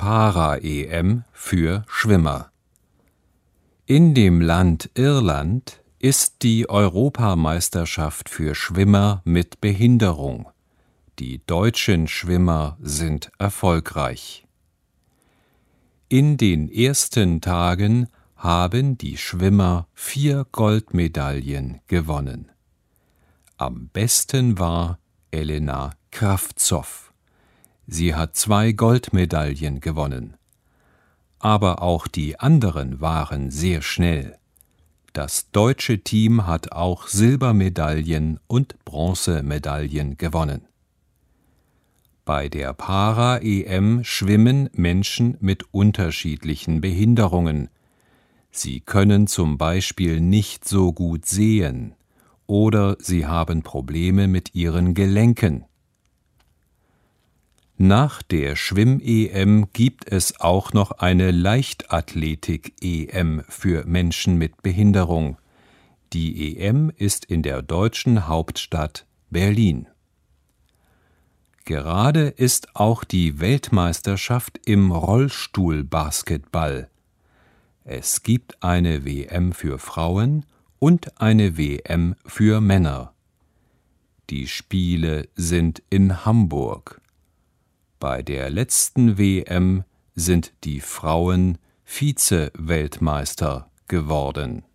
Para-EM für Schwimmer. In dem Land Irland ist die Europameisterschaft für Schwimmer mit Behinderung. Die deutschen Schwimmer sind erfolgreich. In den ersten Tagen haben die Schwimmer 4 Goldmedaillen gewonnen. Am besten war Elena Kravtsov. Sie hat 2 Goldmedaillen gewonnen. Aber auch die anderen waren sehr schnell. Das deutsche Team hat auch Silbermedaillen und Bronzemedaillen gewonnen. Bei der Para-EM schwimmen Menschen mit unterschiedlichen Behinderungen. Sie können zum Beispiel nicht so gut sehen oder sie haben Probleme mit ihren Gelenken. Nach der Schwimm-EM gibt es auch noch eine Leichtathletik-EM für Menschen mit Behinderung. Die EM ist in der deutschen Hauptstadt Berlin. Gerade ist auch die Weltmeisterschaft im Rollstuhlbasketball. Es gibt eine WM für Frauen und eine WM für Männer. Die Spiele sind in Hamburg. Bei der letzten WM sind die Frauen Vize-Weltmeister geworden.